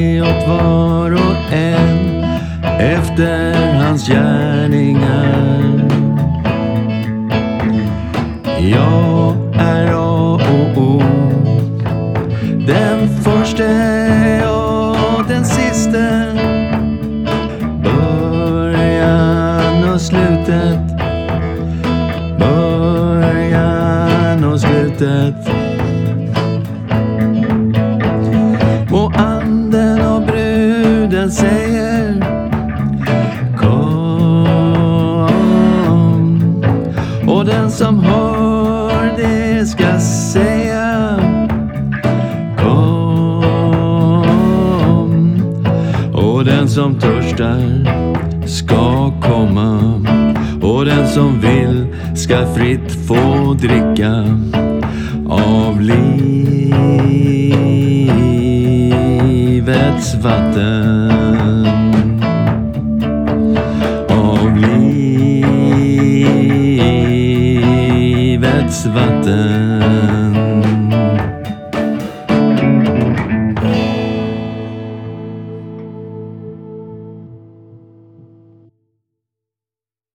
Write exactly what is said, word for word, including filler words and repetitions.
ge åt var och en efter hans gärningar. Jag är A och O, den första och den sista, början och slutet, början och slutet. Och anden och bruden säger kom, och den som hör det ska säga kom, och den som törstar ska komma, och den som vill ska fritt få dricka av livets vatten.